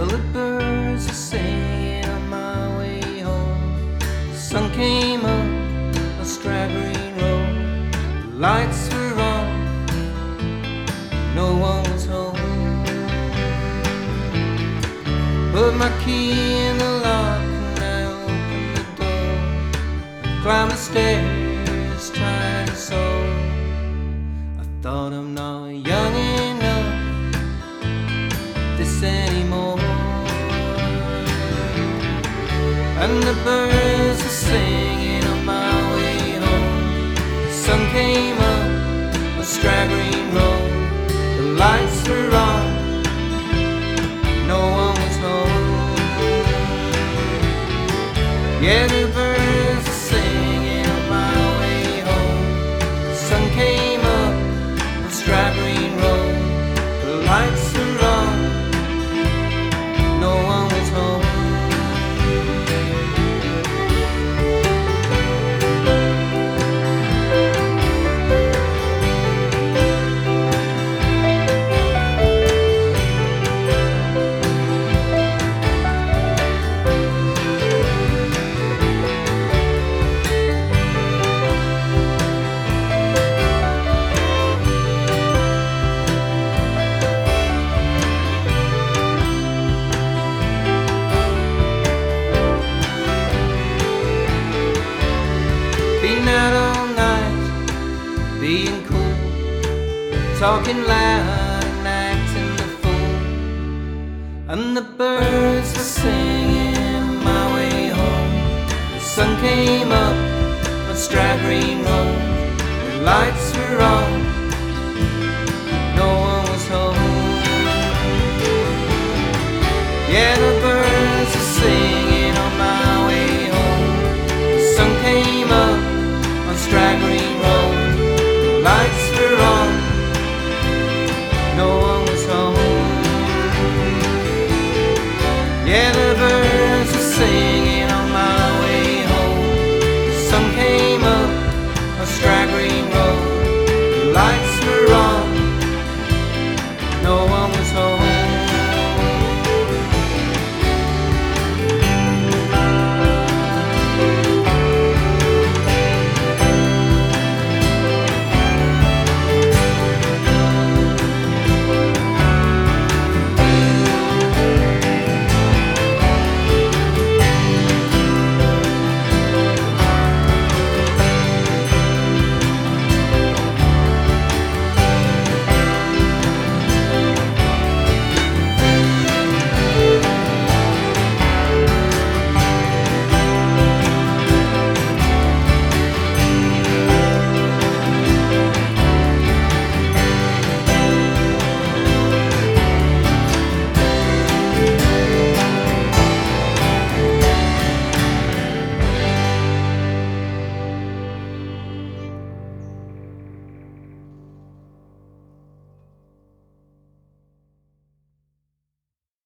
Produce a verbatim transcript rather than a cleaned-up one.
Well, the birds are singing on my way home. The sun came up a straggling road. The lights were on, no one was home. Put my key in the lock and I opened the door. Climbed the stairs trying to solve. I thought I'm not young enough this anymore. And the birds are singing on my way home. The sun came up a straggling road. The lights were on, no one was home. Yeah, the birds are singing on my way home. The sun came up a straggling road. The lights were on, no one was home. Being out all night, being cool, talking loud